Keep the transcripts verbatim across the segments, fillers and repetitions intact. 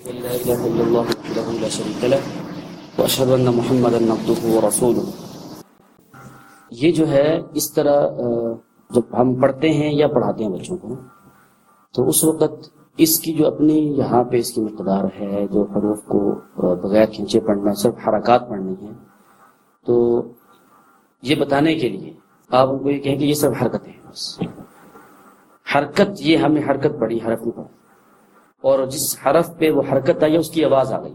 لا الہ الا اللہ وحدہ لا شریک لہ واشہد ان محمدا عبدہ ورسولہ. یہ جو ہے اس طرح جب ہم پڑھتے ہیں یا پڑھاتے ہیں بچوں کو تو اس وقت اس کی جو اپنی یہاں پہ اس کی مقدار ہے، جو حروف کو بغیر کھینچے پڑھنا، صرف حرکات پڑھنی ہے، تو یہ بتانے کے لیے آپ ان کو یہ کہیں کہ یہ سب حرکتیں ہیں. بس حرکت، یہ ہم نے حرکت پڑھی، حرف نہیں پڑھی، اور جس حرف پہ وہ حرکت آئی ہے اس کی آواز آ گئی،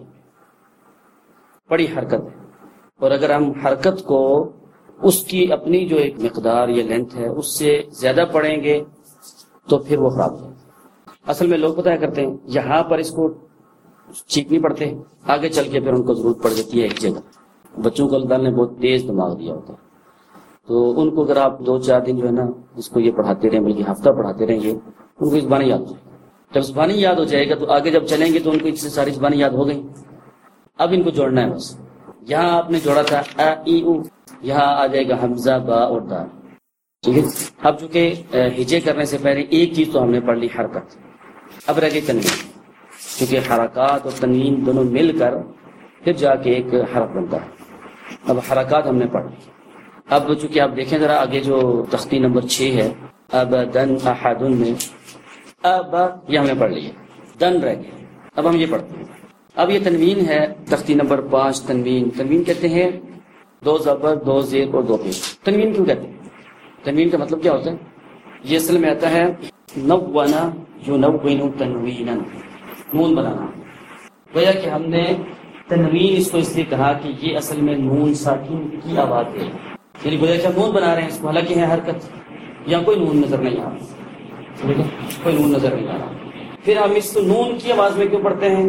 پڑھی حرکت ہے. اور اگر ہم حرکت کو اس کی اپنی جو ایک مقدار یا لینتھ ہے اس سے زیادہ پڑھیں گے تو پھر وہ خراب ہے. اصل میں لوگ پتہ کرتے ہیں یہاں پر اس کو ٹھیک نہیں پڑھتے، آگے چل کے پھر ان کو ضرورت پڑ جاتی ہے ایک جگہ. بچوں کو اللہ تعالیٰ نے بہت تیز دماغ دیا ہوتا ہے، تو ان کو اگر آپ دو چار دن جو ہے نا اس کو یہ پڑھاتے رہیں، بلکہ ہفتہ پڑھاتے رہیں گے، ان کو زبانی یاد ہو جائے گا. جب زبانی یاد ہو جائے گا تو آگے جب چلیں گے تو ان کو اس سے ساری زبانی یاد ہو گئی. اب ان کو جوڑنا ہے. بس یہاں آپ نے جوڑا تھا ا ای او، یہاں آ جائے گا حمزہ با اور دال. ٹھیک ہے. اب چونکہ ہجے کرنے سے پہلے ایک چیز تو ہم نے پڑھ لی، حرکت. اب رہ گئی تنوین، کیونکہ حرکات اور تنوین دونوں مل کر پھر جا کے ایک حرف بنتا ہے. اب حرکات ہم نے پڑھ لی. اب چونکہ آپ دیکھیں ذرا آگے جو تختی نمبر چھ ہے، ابدن احدن میں اب یہ ہم نے پڑھ لی ہے، دن رہ گیا. اب ہم یہ پڑھتے ہیں. اب یہ تنوین ہے تختی نمبر پانچ. تنوین تنوین کہتے ہیں دو زبر، دو زیر اور دو پیش. تنوین کیوں کہتے ہیں؟ تنوین کا مطلب کیا ہوتا ہے؟ یہ اصل میں آتا ہے نوّنا ینوّن تنوینا، نون بنانا. گویا کہ ہم نے تنوین اس کو اس لیے کہا کہ یہ اصل میں نون ساکن کی آواز ہے، یعنی گویا کہ ہم نون بنا رہے ہیں اس کو، حالانکہ ہے حرکت. یہاں کوئی نون نظر نہیں آ رہا، کوئی نون نظر نہیں آ رہا. پھر ہم اس کو نون کی آواز میں کیوں پڑھتے ہیں؟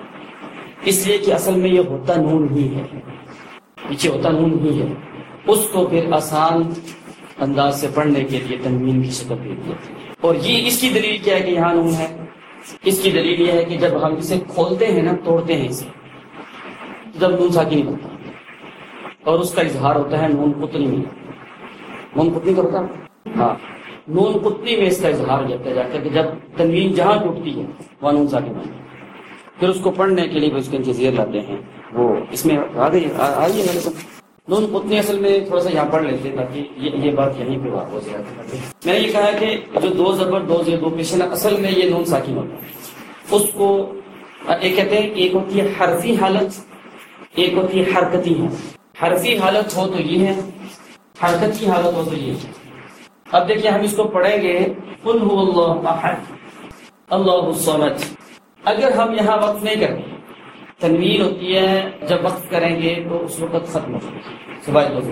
اس لیے کہ اصل میں یہ ہوتا نون ہی ہے، پیچھے ہوتا نون ہی ہے. اس کو پھر آسان انداز سے پڑھنے کے لیے تنوین کی شکل دے دی. اور یہ اس کی دلیل کیا ہے کہ یہاں نون ہے؟ اس کی دلیل یہ ہے کہ جب ہم اسے کھولتے ہیں نا، توڑتے ہیں اسے، جب نون ساکن نہیں بنتا اور اس کا اظہار ہوتا ہے نون قطنی میں. نون قطنی کا ہوتا ہے، ہاں، نون قطنی میں اس کا اظہار ہو جاتا ہے جا کر کہ جب تنوین جہاں ٹوٹتی ہے وہاں نون ساکن بنتا ہے. پھر اس کو پڑھنے کے لیے اس کے نیچے زیر لاتے ہیں. وہ اس میں آ گئی آئیے میرے کو نون قطنی. اصل میں تھوڑا سا یہاں پڑھ لیتے ہیں تاکہ یہ یہ بات یہیں پہ واقع ہو جائے. میں نے یہ کہا کہ جو دو زبر، دو زیر، دو پیش ہے، اصل میں یہ نون ساکن ہوتا ہے. اس کو ایک کہتے ہیں، ایک ہوتی ہے حرفی حالت، ایک ہوتی ہے حرکتی حالت. حرفی حالت ہو تو یہ ہے، حرکت کی حالت ہو تو یہ ہے. اب دیکھیے ہم اس کو پڑھیں گے قل هو اللہ احد اللہ الصمد. اگر ہم یہاں وقف نہیں کریں، تنوین ہوتی ہے جب وقف کریں گے تو اس وقت ختم ہو جائے گی. سوائے دو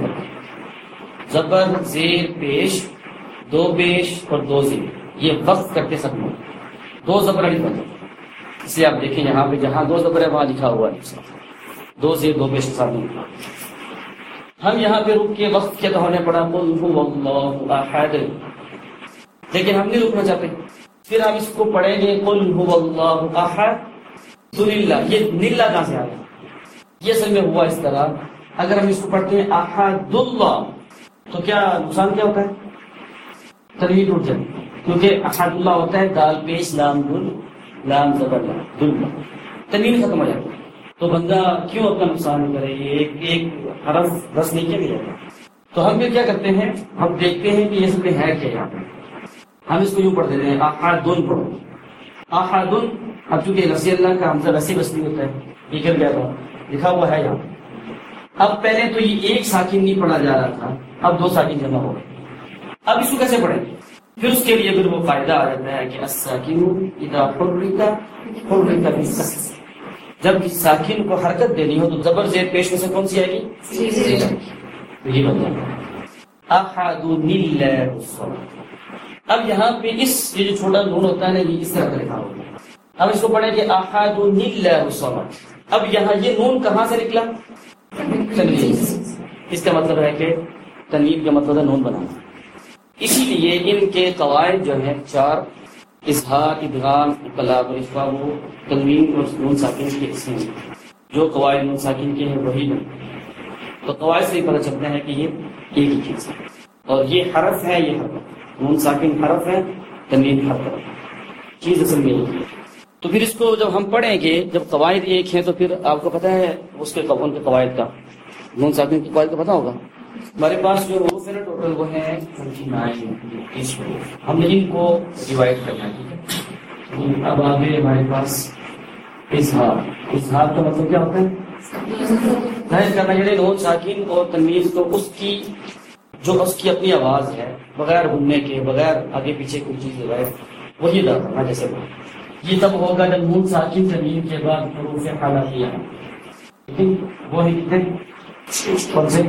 زبر، زیر، پیش، دو پیش اور دو زیر، یہ وقف کرتے ختم ہو جائے. دو زبر نہیں بنتے. اس لیے آپ دیکھیں یہاں پہ جہاں دو زبر ہے وہاں لکھا ہوا ہے دو زیر دو پیش کے ساتھ نہیں لکھا. ہم یہاں پہ رک کے وقت کیا تو ہم نے پڑھا قل هو اللہ احد، لیکن ہم نہیں رکنا چاہتے. پھر ہم اس کو پڑھیں گے قل هو اللہ احد ذل. یہ نلا کہاں سے آ گیا؟ یہ اصل میں ہوا اس طرح. اگر ہم اس کو پڑھتے ہیں احد اللہ تو کیا نقصان کیا ہوتا ہے؟ تنوین ٹوٹ جائے، کیونکہ احد اللہ ہوتا ہے دال پیش لام دل، لام زبر دل، تنوین ختم ہو جاتا ہے. تو بندہ کیوں اپنا نقصان کرے؟ یہ ایک ایک حرف رس نہیں کیا گیا. تو ہم پھر کیا کرتے ہیں، ہم دیکھتے ہیں کہ یہ اصل میں ہے کیا. یہاں پہ ہم اس کو یوں پڑھ دیتے ہیں احدن پڑھو، احدن. اب چونکہ لفظ اللہ کا حمزہ ویسے بس نہیں ہوتا ہے، یہ کر گیا تھا لکھا ہوا ہے یہاں. اب پہلے تو یہ ایک ساکن نہیں پڑھا جا رہا تھا، اب دو ساکن جمع ہو گئے. اب اس کو کیسے پڑھیں گے؟ پھر اس کے لیے پھر وہ فائدہ آ جاتا ہے کہ الساکن اذا حرک حرک بالسکن. جب ساکن کو حرکت دینی ہو تو زبر زیر پیش میں سے کون سی آئے گی؟ زیر. تو یہ بن جائے گا احد اللہ الصمد. اب یہاں پہ اس یہ جو چھوٹا نون ہوتا ہے نا، یہ اس طرح کا لکھا ہوگا. اب اس کو پڑھیں کہ احد اللہ الصمد. اب یہاں یہ نون کہاں سے نکلا؟ تنوین. اس کا مطلب ہے کہ تنوین کا مطلب ہے نون بنانا. اسی لیے ان کے قواعد جو ہیں چار، اظہار، ادغام، اقلاب اور اخفاء، وہ تنوین اور نون ساکن کے حصے ہیں. جو قواعد نون ساکن کے ہیں وہی بنتے ہیں. تو قواعد سے ہی پتہ چلتا ہے کہ یہ ایک ہی چیز ہے اور یہ حرف ہے، یہ حرف. نون ساکن حرف ہے، تنوین حرف ہے. چیز اصل میں تو پھر اس کو جب ہم پڑھیں گے، جب قواعد ایک ہیں تو پھر آپ کو پتہ ہے اس کے ان کے قواعد کا، نون ساکن کے قواعد کا پتہ ہوگا. ہمارے پاس جو حروف ہے نا ٹوٹل وہ ہیں ٹوینٹی نائن اس حروف، ہم نے ان کو ڈیوائڈ کرنا ہے. ٹھیک ہے، اب آگے ہمارے پاس اظہار. اظہار کا مطلب کیا ہوتا ہے؟ ظاہر کرنا، یعنی نون ساکن اور تنوین کو اس کی جو اس کی اپنی آواز ہے بغیر گھومنے کے، بغیر آگے پیچھے کوئی چیز لگائے، وہی ادا کرنا. جیسے یہ تب ہوگا جب نون ساکن تنوین کے بعد حروف حالاتیہ ہیں. لیکن وہ ہے کتنے؟ کون سے؟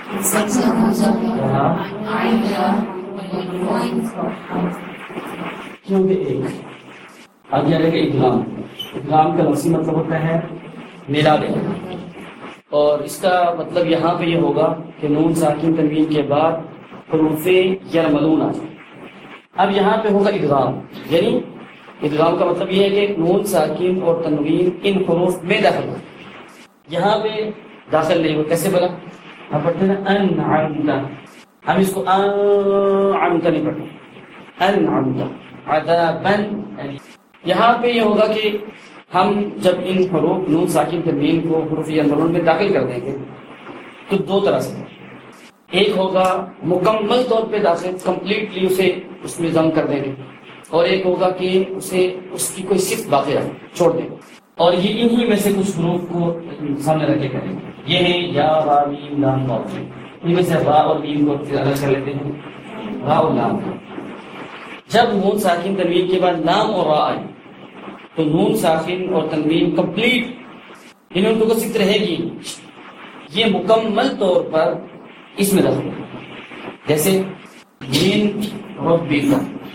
کیونکہ ایک آگے آئے گا ادغام. ادغام کا لفظی مطلب ہوتا ہے ملا دینا، اور اس کا مطلب یہاں پہ یہ ہوگا کہ نون ساکن تنوین کے بعد حروف یرملون آ جائے. اب یہاں پہ ہوگا ادغام، یعنی ادغام کا مطلب یہ ہے کہ نون ساکن اور تنوین ان حروف میں داخل ہو، یہاں پہ داخل نہیں ہو. کیسے بلا؟ ہم پڑھتے ہیں انعمت، ہم اس کو انعمت نہیں پڑھتے، انعمت عذابا. یہاں پہ یہ ہوگا کہ ہم جب ان حروف نون ساکن تنوین کو حروف یرملون میں داخل کر دیں گے تو دو طرح سے، ایک ہوگا مکمل طور پہ داخل، کمپلیٹلی اسے اس میں ضم کر دیں گے، اور ایک ہوگا کہ اسے اس کی کوئی صفت باقی رہے چھوڑ دیں گے. اور یہ انہی میں سے کچھ حروف کو سامنے رکھ کے کریں گے. یہ ہے یا را میم لام واو. ان میں سے را اور میم کو الگ کر لیتے ہیں، را اور لام. جب نون ساکن تنوین کے بعد لام اور را آئے تو نون ساکن اور تنوین کمپلیٹ ان ان کو صفت رہے گی، یہ مکمل طور پر اس میں داخل ہے. جیسے من ربک،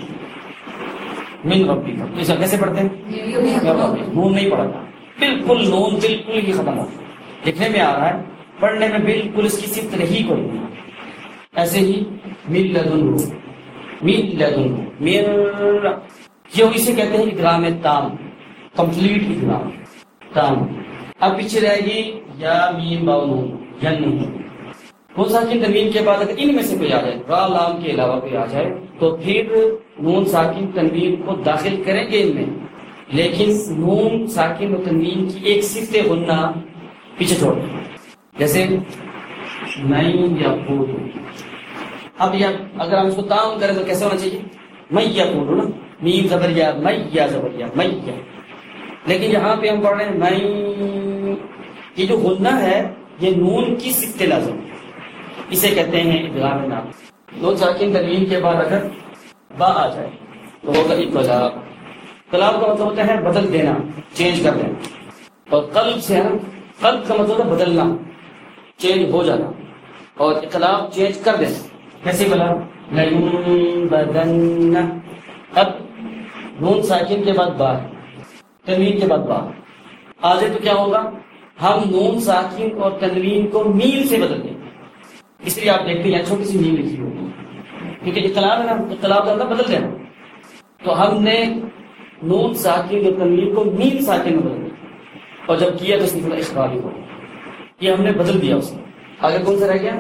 من ربک تو کیسے پڑھتے ہیں؟ نون نہیں پڑھا، بالکل نون بالکل ہی ختم ہو، لکھنے میں آ رہا ہے، پڑھنے میں بالکل اس کی صفت نہیں کوئی. ایسے ہی من لدن، من لدن، من، یہ اسے کہتے ہیں ادغام تام، کمپلیٹ ادغام تام. اب پیچھے رہے گی یا میم واو نون، ین. نون ساکن تنوین کے بعد اگر ان میں سے کوئی آ جائے، را لام کے علاوہ کوئی آ جائے، تو پھر نون ساکن تنوین کو داخل کریں گے ان میں، لیکن نون ساکن و تنوین کی ایک صفت غنہ پیچھے چھوڑ دیں. جیسے نہیں یقول. اب یا اگر ہم اس کو تام کریں تو کیسے ہونا چاہیے؟ میں یقول نا، میم زبر یا، میں یا زبر یا، میں یا. لیکن یہاں پہ ہم پڑھ رہے ہیں میں، یہ جو غنہ ہے یہ نون کی صفت لازم، اسے کہتے ہیں ادغام نام. نون ساکن تنوین کے بعد اگر با آ جائے تو ہوگا اقلاب. اقلاب کا مطلب ہوتا ہے بدل دینا، چینج کر دینا. اور قلب سے ہے نا، قلب کا مطلب ہے بدلنا، چینج ہو جانا، اور اقلاب چینج کر دینا. کیسے بلا؟ لَيُنبَذَنَّ. اب نون ساکن کے بعد با، تنوین کے بعد با آ جائے تو کیا ہوگا؟ ہم نون ساکن اور تنوین کو میم سے بدل دیں گے. اس لیے آپ دیکھتے ہیں چھوٹی سی میم لکھی ہوگی، کیونکہ اقلاب ہے نا، اقلاب کا بدل دینا. تو ہم نے نون ساکن اور تنوین کو میم ساکن میں بدل دیا، اور جب کیا تو اس میں تھوڑا اخبار ہی ہوگا، یہ ہم نے بدل دیا اس میں. آگے کون سا رہ گیا؟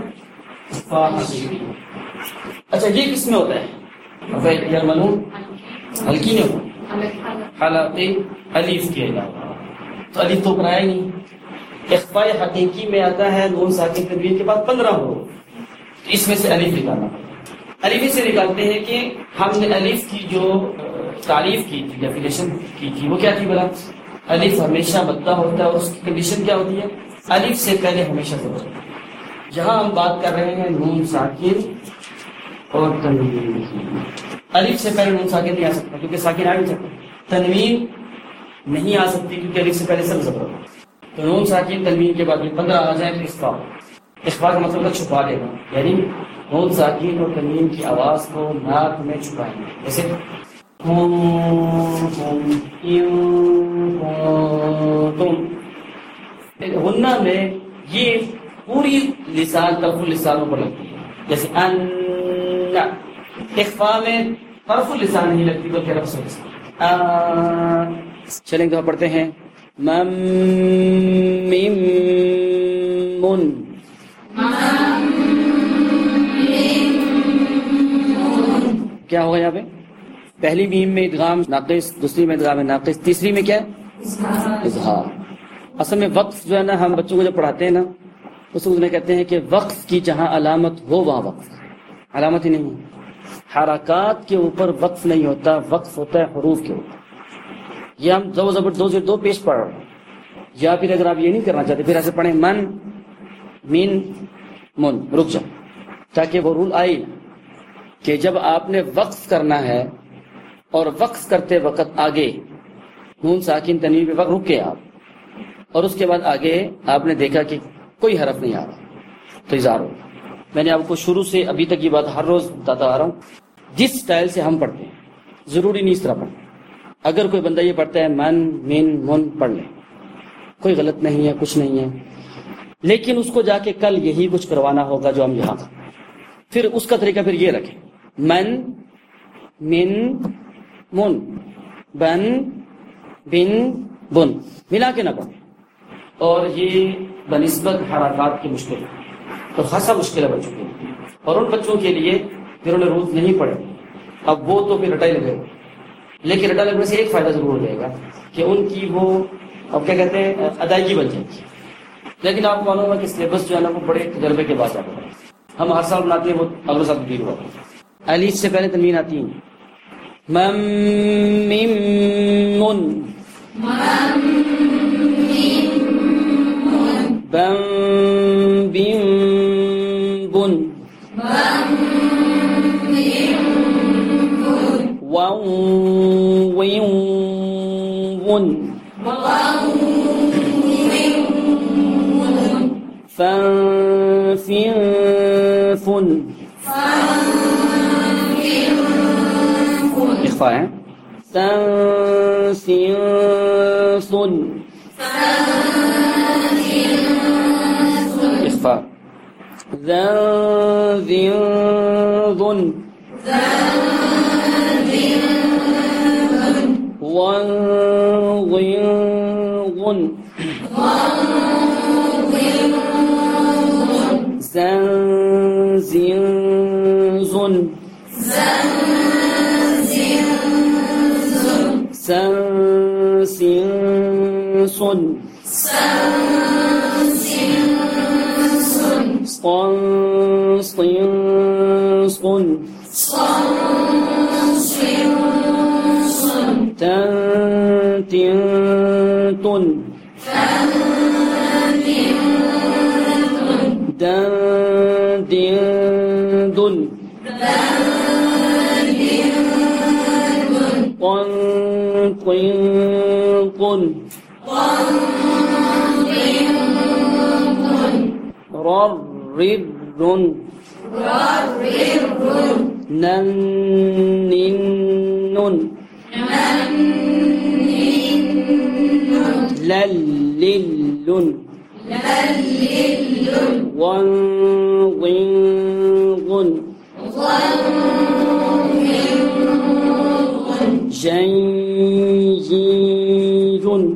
اچھا یہ کس میں ہوتا ہے؟ یرملون ہلکی نہیں ہوتا، حالانکہ الف کے علاوہ تو الف تو بنایا ہی نہیں. اخفاء حقیقی میں آتا ہے نون ساکن تنوین کے بعد پندرہ حروف، تو اس میں سے الف نکالنا. الف سے نکالتے ہیں کہ ہم نے الف کی جو تعریف کی تھی، ڈیفینیشن کی تھی، وہ کیا تھی بلا؟ الف ہمیشہ مدہ ہوتا ہے، اور اس کی کنڈیشن کیا ہوتی ہے؟ الف سے پہلے ہمیشہ سے ہوتا ہے. یہاں ہم بات کر رہے ہیں نون ساکن اور تنوین کی. الف سے پہلے نون ساکن نہیں آ سکتا کیونکہ ساکن آ نہیں سکتا، تنوین نہیں آ سکتی کیونکہ الف سے پہلے سب زبر ہوتا ہے. تو نون ساکن تنوین کے بعد پندرہ آ جائیں تو اخفاء. اخفاء کا مطلب ہے چھپا دینا، یعنی نون ساکن اور تنوین کی آواز کو ناک میں چھپائیں گے. جیسے تم غنہ میں یہ پوری لسان طرف السانوں پر لگتی ہے، جیسے ان. اخفاء میں طرف السان نہیں لگتی بلکہ رفع السان. چلیں تو پڑھتے ہیں مم میم من. کیا ہوگا یہاں پہ؟ پہلی میم میں ادغام ناقص، دوسری میں ادغام ناقص، تیسری میں کیا ہے اظہار۔ اصل میں وقف جو ہے نا، ہم بچوں کو جب پڑھاتے ہیں نا اس کو کہتے ہیں کہ وقف کی جہاں علامت ہو وہاں وقف، علامت ہی نہیں ہے۔ حرکات کے اوپر وقف نہیں ہوتا، وقف ہوتا ہے حروف کے اوپر۔ یہ ہم دو زبر دو زیر دو پیش پڑھ رہے ہیں، یا پھر اگر آپ یہ نہیں کرنا چاہتے پھر ایسے پڑھیں من مین من، رک جاؤ تاکہ وہ رول آئے کہ جب آپ نے وقف کرنا ہے اور وقف کرتے وقت آگے نون ساکن تنوین پہ وقت رکے آپ، اور اس کے بعد آگے آپ نے دیکھا کہ کوئی حرف نہیں آ رہا تو اظہار ہوگا۔ میں نے آپ کو شروع سے ابھی تک یہ بات ہر روز بتاتا آ رہا ہوں، جس سٹائل سے ہم پڑھتے ہیں ضروری نہیں اس طرح پڑھیں۔ اگر کوئی بندہ یہ پڑھتا ہے من من من پڑھ لے، کوئی غلط نہیں ہے، کچھ نہیں ہے، لیکن اس کو جا کے کل یہی کچھ کروانا ہوگا جو ہم یہاں، پھر اس کا طریقہ پھر یہ رکھیں من من من بن بن بن ملا کے نہ پڑھیں، اور یہ بنسبت حرکات کی مشکل ہے اور خاصا مشکل ہے بچوں کے لیے، اور ان بچوں کے لیے پھر انہیں روز نہیں پڑے، اب وہ تو پھر رٹائی لگے، لیکن رٹا لگنے سے ایک فائدہ ضرور ہو جائے گا کہ ان کی وہ اب کیا کہتے ہیں ادائیگی بن جائے گی۔ لیکن آپ کو معلوم ہے کہ سلیبس جو ہے نا وہ بڑے تجربے کے بعد آتا ہے، ہم ہر سال بناتے ہیں، وہ اگلے سال تبدیل ہوا۔ الف سے پہلے تنوین آتی ہے، مم میم من بم بم بن واو ویو ون فن فن فن اخفاء ہے، سن سن سن اخفاء، ذن ذن ذن ون ضن غن زن زن زن سن سن سن صن صن صن تن تن تن دن دن دن قن قن قن رر رر رن نن نن نن لل لل لن ون ضن غن جن جن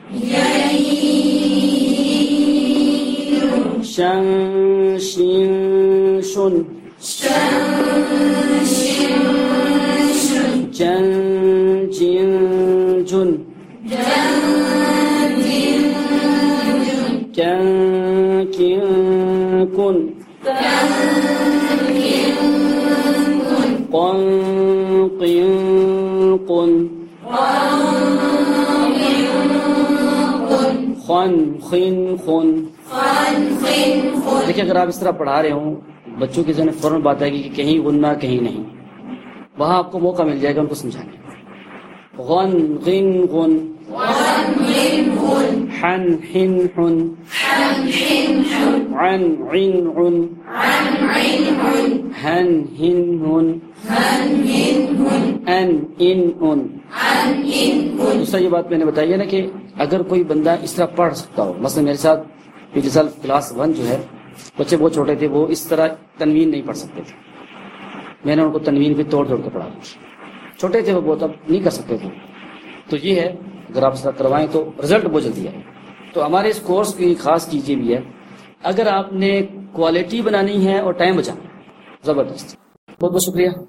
شن شن شن جن جن جن کن کن کن قن قن قن خن خن خن۔ دیکھیں اگر آپ اس طرح پڑھا رہے ہوں بچوں کے ذہن میں فوراً بات آئے گی کہ کہیں غنہ کہیں نہیں، وہاں آپ کو موقع مل جائے گا ان کو سمجھانے۔ غن غن غن حن حن حن عن عن عن هن هن هن ان ان ان۔ دوسرا یہ بات میں نے بتائی ہے نا کہ اگر کوئی بندہ اس طرح پڑھ سکتا ہو، مثلا میرے ساتھ پچھلے سال کلاس ون جو ہے بچے بہت چھوٹے تھے، وہ اس طرح تنوین نہیں پڑھ سکتے تھے، میں نے ان کو تنوین پہ توڑ توڑ کے پڑھا، چھوٹے تھے وہ بہت، اب نہیں کر سکتے تھے۔ تو یہ ہے اگر آپ اس طرح کروائیں تو رزلٹ بہت جلدی آئے۔ تو ہمارے اس کورس کی خاص چیز یہ بھی ہے، اگر آپ نے کوالٹی بنانی ہے اور ٹائم بچانا ہے، زبردست۔ بہت بہت شکریہ۔